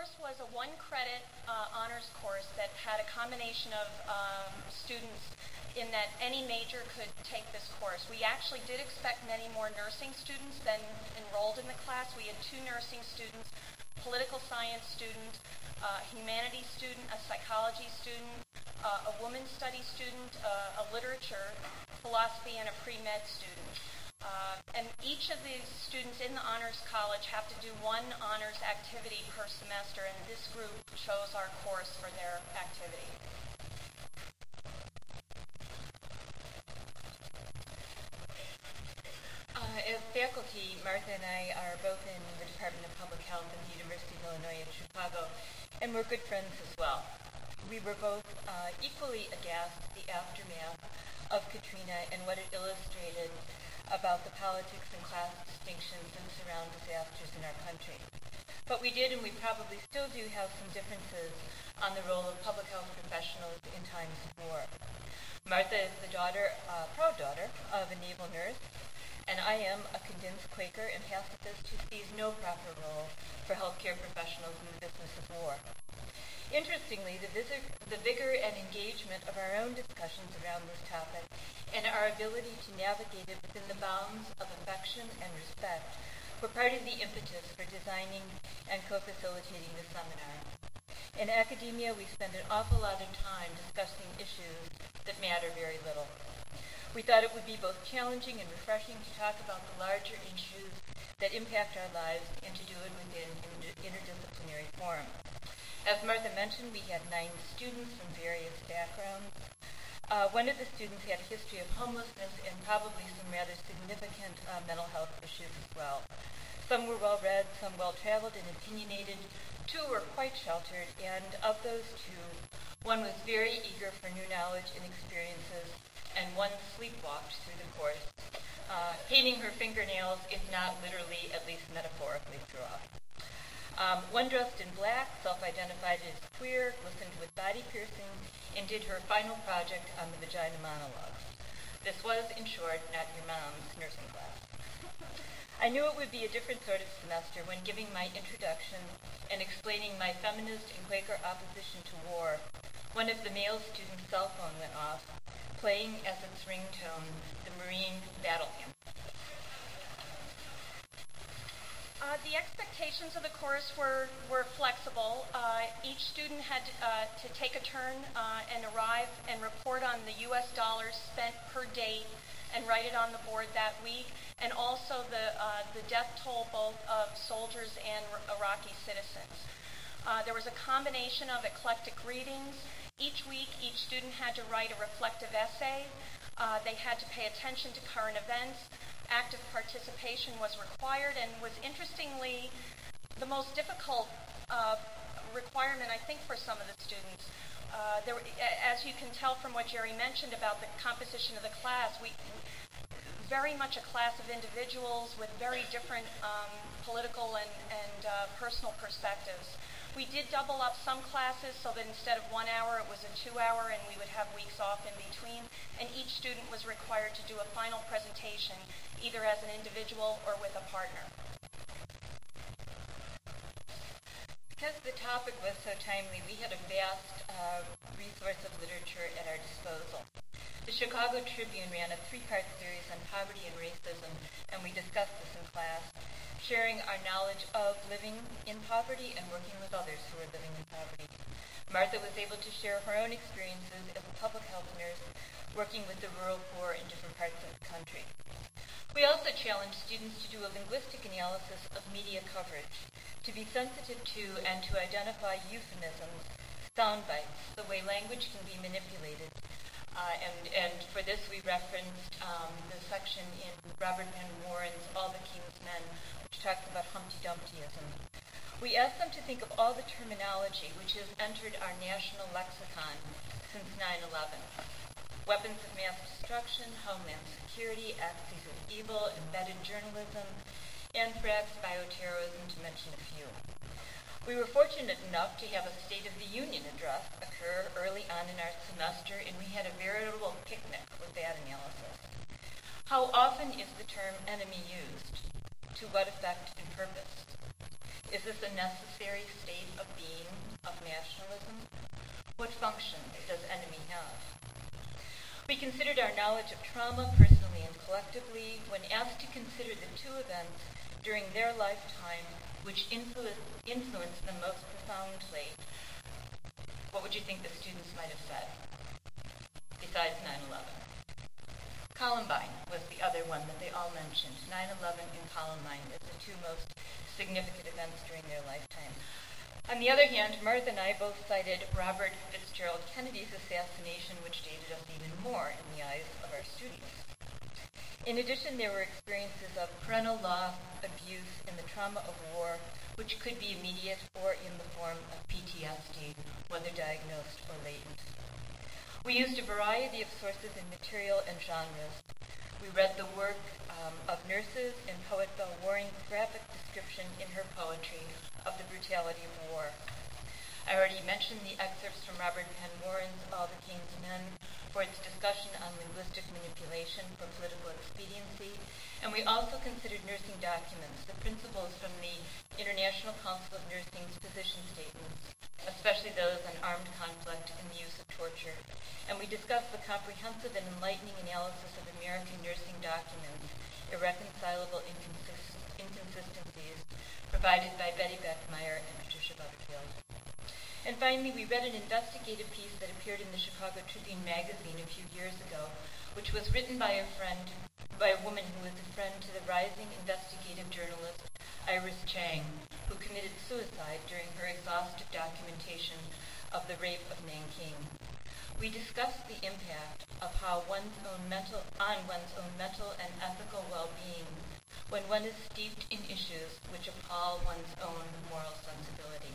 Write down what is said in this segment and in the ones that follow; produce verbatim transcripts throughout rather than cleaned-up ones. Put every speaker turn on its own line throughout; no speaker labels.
course was a one-credit uh, honors course that had a combination of um, students in that any major could take this course. We actually did expect many more nursing students than enrolled in the class. We had two nursing students, political science student, a humanities student, a psychology student, uh, a women's studies student, uh, a literature, philosophy, and a pre-med student. Uh, and each of these students in the Honors College have to do one honors activity per semester, and this group chose our course for their activity.
Uh, as faculty, Martha and I are both in the Department of Public Health at the University of Illinois at Chicago, and we're good friends as well. We were both uh, equally aghast at the aftermath of Katrina and what it illustrated about the politics and class distinctions that surround disasters in our country. But we did, and we probably still do, have some differences on the role of public health professionals in times of war. Martha is the daughter, uh, proud daughter of a naval nurse, and I am a condensed Quaker and pacifist who sees no proper role for healthcare professionals in the business of war. Interestingly, the, visor, the vigor and engagement of our own discussions around this topic and our ability to navigate it within the bounds of affection and respect were part of the impetus for designing and co-facilitating the seminar. In academia, we spend an awful lot of time discussing issues that matter very little. We thought it would be both challenging and refreshing to talk about the larger issues that impact our lives and to do it within an interdisciplinary forum. As Martha mentioned, we had nine students from various backgrounds. Uh, one of the students had a history of homelessness and probably some rather significant uh, mental health issues as well. Some were well-read, some well-traveled and opinionated. Two were quite sheltered, and of those two, one was very eager for new knowledge and experiences, and one sleepwalked through the course, uh, painting her fingernails, if not literally, at least metaphorically throughout. Um, one dressed in black, self-identified as queer, listened with body piercing, and did her final project on the vagina monologues. This was, in short, not your mom's nursing class. I knew it would be a different sort of semester when giving my introduction and explaining my feminist and Quaker opposition to war. One of the male students' cell phone went off, playing as its ringtone the Marine battle hymn.
Uh, the expectations of the course were, were flexible. Uh, each student had uh, to take a turn uh, and arrive and report on the U S dollars spent per date and write it on the board that week, and also the, uh, the death toll both of soldiers and Iraqi citizens. Uh, there was a combination of eclectic readings. Each week, each student had to write a reflective essay. Uh, they had to pay attention to current events. Active participation was required, and was interestingly the most difficult uh, requirement, I think, for some of the students. Uh, there, as you can tell from what Jerry mentioned about the composition of the class, we very much a class of individuals with very different um, political and, and uh, personal perspectives. We did double up some classes so that instead of one hour, it was a two-hour, and we would have weeks off in between. And each student was required to do a final presentation, either as an individual or with a partner.
Because the topic was so timely, we had a vast uh, resource of literature at our disposal. The Chicago Tribune ran a three-part series on poverty and racism, and we discussed this in class, sharing our knowledge of living in poverty and working with others who are living in poverty. Martha was able to share her own experiences as a public health nurse working with the rural poor in different parts of the country. We also challenged students to do a linguistic analysis of media coverage, to be sensitive to and to identify euphemisms, sound bites, the way language can be manipulated. Uh, and, and for this we referenced um, the section in Robert Penn Warren's All the King's Men, which talks about Humpty Dumptyism. We asked them to think of all the terminology which has entered our national lexicon since nine eleven. Weapons of mass destruction, homeland security, axes of evil, embedded journalism, anthrax, bioterrorism, to mention a few. We were fortunate enough to have a State of the Union address occur early on in our semester, and we had a veritable picnic with that analysis. How often is the term enemy used? To what effect and purpose? Is this a necessary state of being of nationalism? What function does enemy have? We considered our knowledge of trauma personally and collectively when asked to consider the two events during their lifetime which influ- influenced them most profoundly. What would you think the students might have said, besides nine eleven? Columbine was the other one that they all mentioned. nine eleven and Columbine as the two most significant events during their lifetime. On the other hand, Martha and I both cited Robert Fitzgerald Kennedy's assassination, which dated us even more in the eyes of our students. In addition, there were experiences of parental loss, abuse, and the trauma of war, which could be immediate or in the form of P T S D, whether diagnosed or latent. We used a variety of sources in material and genres. We read the work um, of nurses and poet Belle Waring's graphic description in her poetry of the brutality of war. I already mentioned the excerpts from Robert Penn Warren's All the King's Men for its discussion on linguistic manipulation for political expediency, and we also considered nursing documents, the principles from the International Council of Nursing's position statements, especially those on armed conflict and the use of torture. And we discussed the comprehensive and enlightening analysis of American nursing documents, irreconcilable inconsist- inconsistencies, provided by Betty Beckmeyer and Patricia Butterfield. And finally, we read an investigative piece that appeared in the Chicago Tribune magazine a few years ago, which was written by a friend, by a woman who was a friend to the rising investigative journalist Iris Chang, who committed suicide during her exhaustive documentation of the rape of Nanking. We discussed the impact of how one's own mental, on one's own mental and ethical well-being when one is steeped in issues which appall one's own moral sensibility.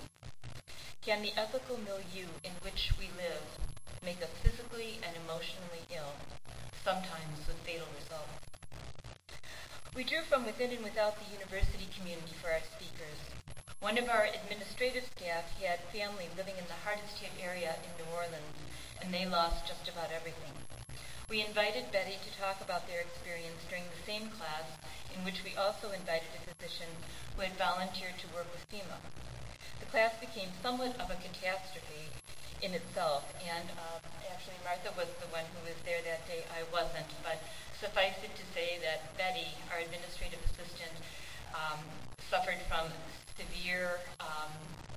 Can the ethical milieu in which we live make us physically and emotionally ill, sometimes with fatal results? We drew from within and without the university community for our speakers. One of our administrative staff had family living in the hardest hit area in New Orleans, and they lost just about everything. We invited Betty to talk about their experience during the same class, in which we also invited a physician who had volunteered to work with FEMA. The class became somewhat of a catastrophe in itself, and uh, actually Martha was the one who was there that day. I wasn't, but suffice it to say that Betty, our administrative assistant, um, suffered from severe, um,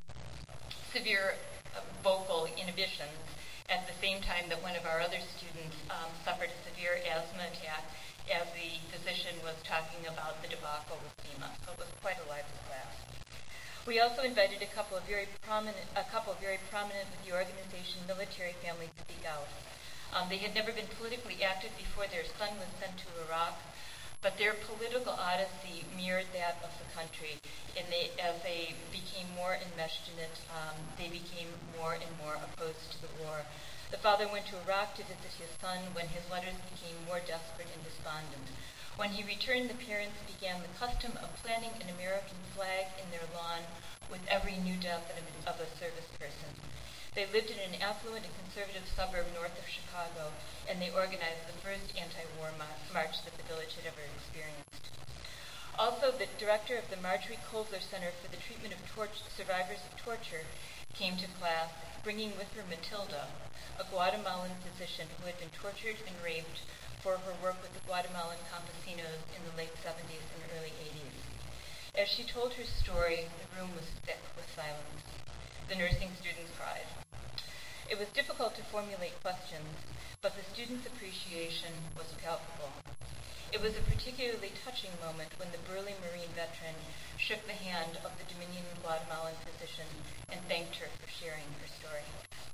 severe uh, vocal inhibitions at the same time that one of our other students um, suffered a severe asthma attack as the physician was talking about the debacle with FEMA. So it was quite a lively class. We also invited a couple of very prominent, a couple very prominent with the organization Military Families Speak Out. Um, they had never been politically active before their son was sent to Iraq, but their political odyssey mirrored that of the country. And they, as they became more enmeshed in it, um, they became more and more opposed to the war. The father went to Iraq to visit his son when his letters became more desperate and despondent. When he returned, the parents began the custom of planting an American flag in their lawn with every new death of a service person. They lived in an affluent and conservative suburb north of Chicago, and they organized the first anti-war march that the village had ever experienced. Also, the director of the Marjorie Kovler Center for the Treatment of Tor- Survivors of Torture came to class, bringing with her Matilda, a Guatemalan physician who had been tortured and raped for her work with the Guatemalan campesinos in the late seventies and early eighties. As she told her story, the room was thick with silence. The nursing students cried. It was difficult to formulate questions, but the students' appreciation was palpable. It was a particularly touching moment when the burly Marine veteran shook the hand of the Dominion Guatemalan physician and thanked her for sharing her story.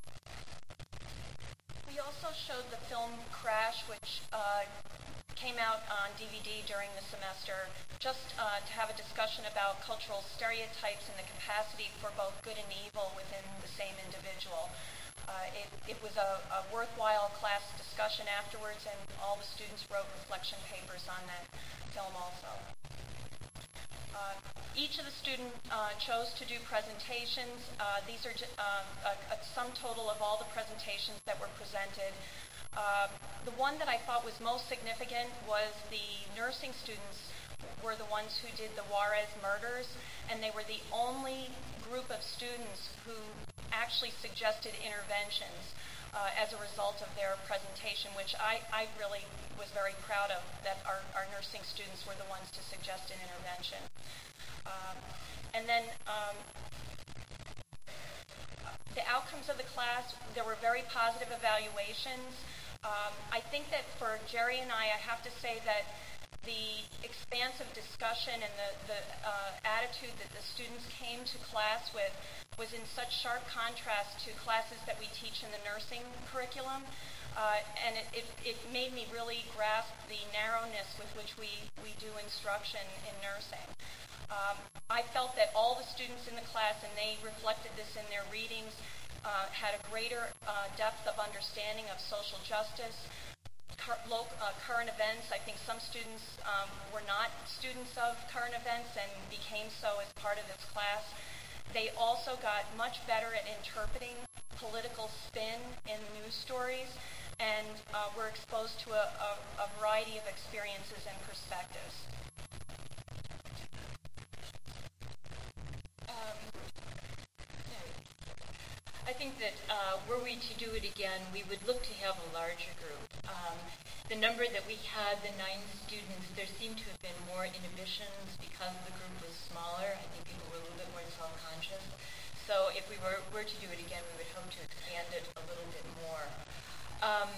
We also showed the film Crash, which uh, came out on D V D during the semester, just uh, to have a discussion about cultural stereotypes and the capacity for both good and evil within the same individual. Uh, it, it was a, a worthwhile class discussion afterwards, and all the students wrote reflection papers on that film also. Uh, each of the students uh, chose to do presentations. Uh, these are j- uh, a, a sum total of all the presentations that were presented. Uh, the one that I thought was most significant was the nursing students were the ones who did the Juarez murders. and they were the only group of students who actually suggested interventions uh, as a result of their presentation, which I, I really was very proud of, that our, our nursing students were the ones to suggest an intervention. Um, and then um, the outcomes of the class, there were very positive evaluations. Um, I think that for Jerry and I, I have to say that the expansive discussion and the, the uh, attitude that the students came to class with was in such sharp contrast to classes that we teach in the nursing curriculum. Uh, and it, it, it made me really grasp the narrowness with which we, we do instruction in nursing. Um, I felt that all the students in the class, and they reflected this in their readings, uh, had a greater uh, depth of understanding of social justice, cur- local, uh, current events. I think some students um, were not students of current events and became so as part of this class. They also got much better at interpreting political spin in news stories, and uh, were exposed to a, a, a variety of experiences and perspectives.
Um, I think that uh, were we to do it again, we would look to have a larger group. Um, the number that we had, the nine students, there seemed to have been more inhibitions because the group was smaller. I think people were a little bit more self-conscious. So if we were, were to do it again, we would hope to expand it a little bit more. Um,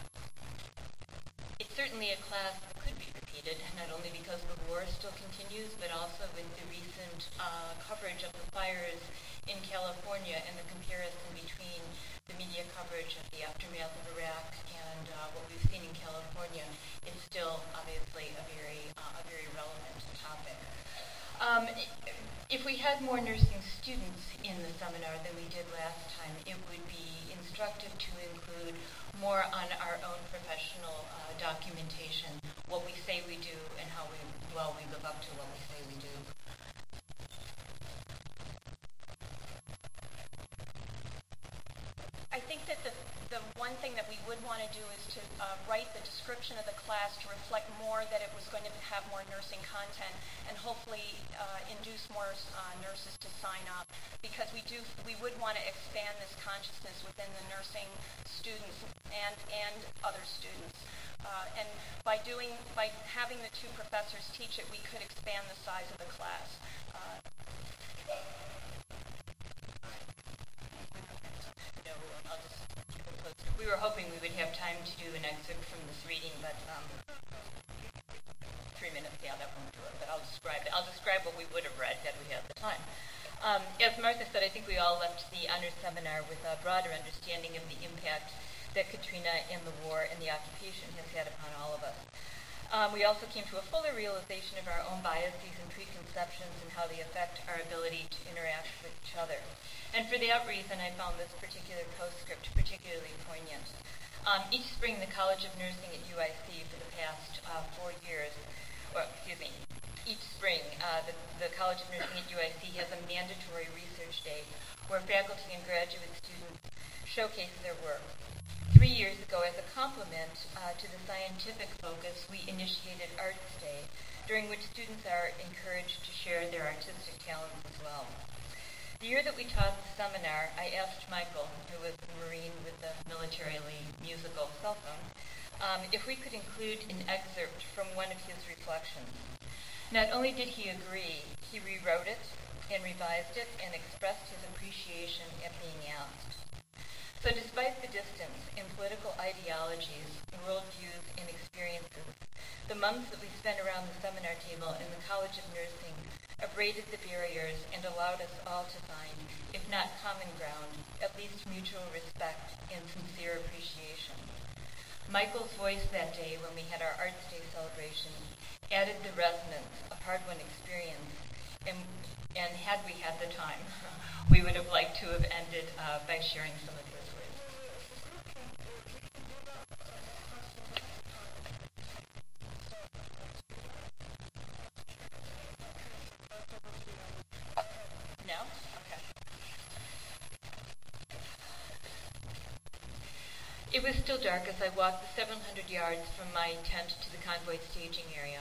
it's certainly a class that could be repeated, not only because the war still continues, but also with the recent uh, coverage of the fires in California and the comparison between the media coverage of the aftermath of Iraq and uh, what we've seen in California. It's still obviously a very, uh, a very relevant topic. Um, if we had more nursing students in the seminar than we did last time, it would be instructive to include more on our own professional uh, documentation, what we say we do and how we, well, we live up to what we say we do.
I think that the, the one thing that we would want to do is to uh, write the description of the class to reflect more that it was going to have more nursing content, and hopefully uh, induce more uh, nurses to sign up, because we do we would want to expand this consciousness within the nursing students and and other students. Uh, and by doing by having the two professors teach it, we could expand the size of the class. Uh,
We were hoping we would have time to do an excerpt from this reading, but um, three minutes, yeah, that won't do it. But I'll describe it. I'll describe what we would have read had we had the time. Um, as Martha said, I think we all left the honors seminar with a broader understanding of the impact that Katrina and the war and the occupation has had upon all of us. Um, we also came to a fuller realization of our own biases and preconceptions and how they affect our ability to interact with each other. And for that reason, I found this particular postscript particularly poignant. Um, each spring, the College of Nursing at U I C for the past uh, four years, or excuse me, each spring, uh, the, the College of Nursing at U I C has a mandatory research day where faculty and graduate students showcase their work. Three years ago, as a complement uh, to the scientific focus, we initiated Arts Day, during which students are encouraged to share their artistic talents as well. The year that we taught the seminar, I asked Michael, who was a Marine with the militarily musical cell phone, um, if we could include an excerpt from one of his reflections. Not only did he agree, he rewrote it and revised it and expressed his appreciation at being asked. So despite the distance in political ideologies, worldviews, and experiences, the months that we spent around the seminar table in the College of Nursing abraded the barriers and allowed us all to find, if not common ground, at least mutual respect and sincere appreciation. Michael's voice that day when we had our Arts Day celebration added the resonance of hard-won experience, and, and had we had the time, we would have liked to have ended uh, by sharing some of his words. No? Okay. It was still dark as I walked the seven hundred yards from my tent to the convoy staging area.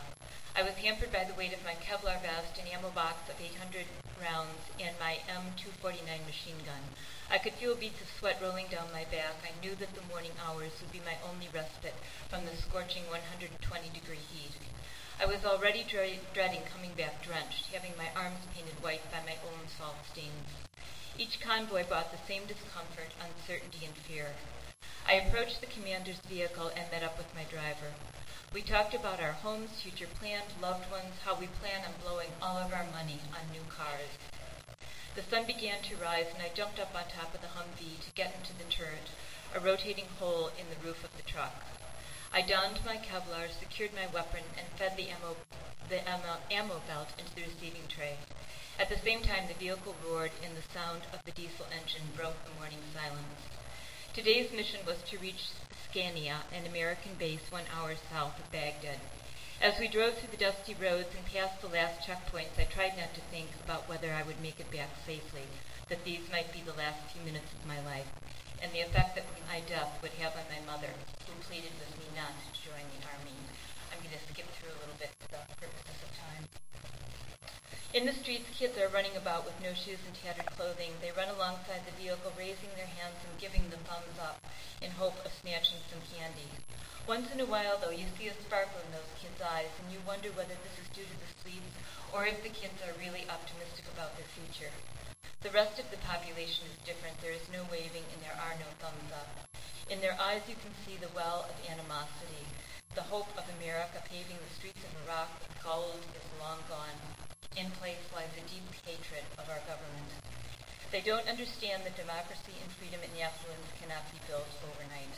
I was hampered by the weight of my Kevlar vest, an ammo box of eight hundred rounds, and my M two forty-nine machine gun. I could feel beads of sweat rolling down my back. I knew that the morning hours would be my only respite from the scorching one hundred twenty degree heat. I was already dre- dreading coming back drenched, having my arms painted white by my own salt stains. Each convoy brought the same discomfort, uncertainty, and fear. I approached the commander's vehicle and met up with my driver. We talked about our homes, future plans, loved ones, how we plan on blowing all of our money on new cars. The sun began to rise, and I jumped up on top of the Humvee to get into the turret, a rotating hole in the roof of the truck. I donned my Kevlar, secured my weapon, and fed the ammo, the ammo, ammo belt into the receiving tray. At the same time, the vehicle roared, and the sound of the diesel engine broke the morning silence. Today's mission was to reach Scania, an American base one hour south of Baghdad. As we drove through the dusty roads and passed the last checkpoints, I tried not to think about whether I would make it back safely, that these might be the last few minutes of my life, and the effect that my death would have on my mother, who pleaded with me not to join the army. I'm going to skip through a little bit for the purposes of time. In the streets, kids are running about with no shoes and tattered clothing. They run alongside the vehicle, raising their hands and giving the thumbs up in hope of snatching some candy. Once in a while, though, you see a sparkle in those kids' eyes, and you wonder whether this is due to the sweets or if the kids are really optimistic about their future. The rest of the population is different. There is no waving, and there are no thumbs up. In their eyes, you can see the well of animosity. The hope of America paving the streets of Iraq with gold is long gone. In place lies a deep hatred of our government. They don't understand that democracy and freedom and affluence cannot be built overnight.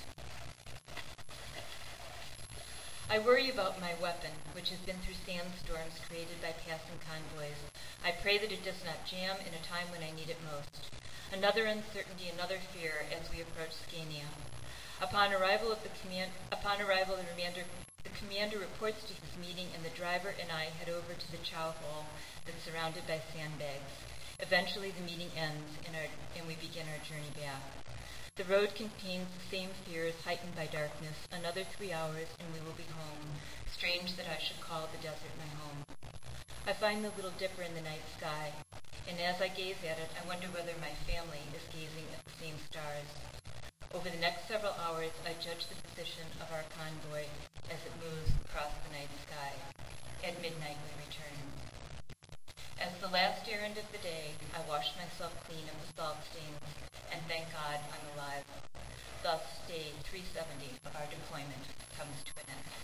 I worry about my weapon, which has been through sandstorms created by passing convoys. I pray that it does not jam in a time when I need it most. Another uncertainty, another fear as we approach Scania. Upon arrival of the command, upon arrival, the commander, the commander reports to his meeting, and the driver and I head over to the chow hole that's surrounded by sandbags. Eventually, the meeting ends, and, our, and we begin our journey back. The road contains the same fears, heightened by darkness. Another three hours, and we will be home. Strange that I should call the desert my home. I find the Little Dipper in the night sky, and as I gaze at it, I wonder whether my family is gazing at the same stars. Over the next several hours, I judge the position of our convoy as it moves across the night sky. At midnight, we return. As the last errand of the day, I wash myself clean of the salt stains, and thank God I'm alive. Thus, day three seventy of our deployment comes to an end.